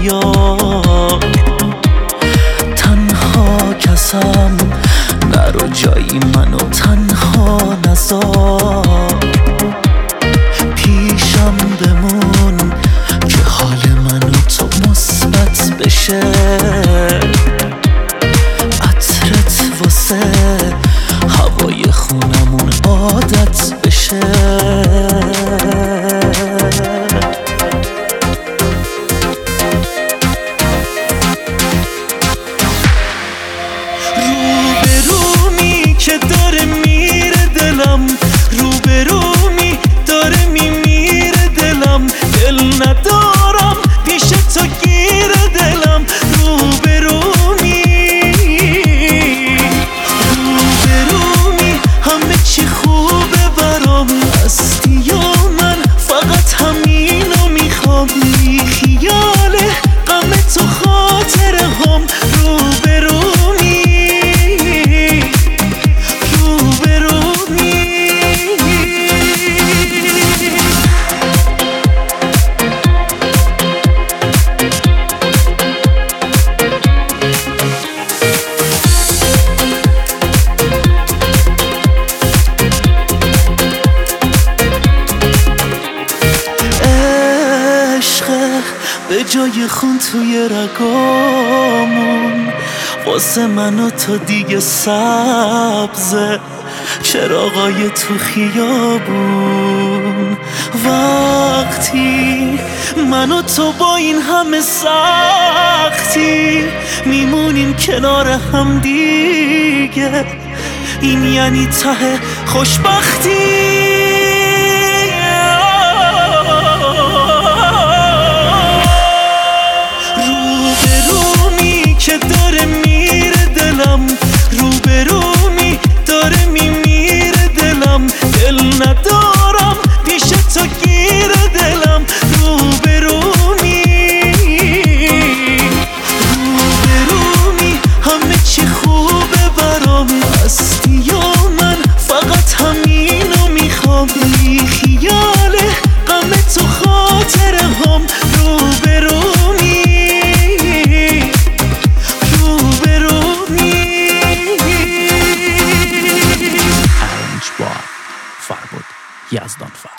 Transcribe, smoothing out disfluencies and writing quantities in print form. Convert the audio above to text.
بیا، تنها کسم نرو جایی منو تنها نذار، پیشم بمون که حال منو تو مثبت بشه، عطرت واسه هوای خونمون عادت بشه. روبرومی که داره میره دلم، روبرومی داره میمیره دلم، دل ندارم پیش تو گیر دلم. روبرومی همه چی خوبه برام، هستی یا من فقط همینو میخوام، بی خیال غم تو خاطره هم. به جای خون توی رگامون واسه من و تو دیگه سبزه، چراغای تو خیابون. وقتی من و تو با این همه سختی میمونیم کنار هم دیگه، این یعنی ته خوشبختی. که داره میره دلم، روبرومی داره میمیره دلم، دل ندارم پیش تو گیر دلم. روبرومی همه چی خوبه برام، هستی یا من فقط همینو میخوام، بی خیال غم تو خاطره هم. فربود یزدان فرد.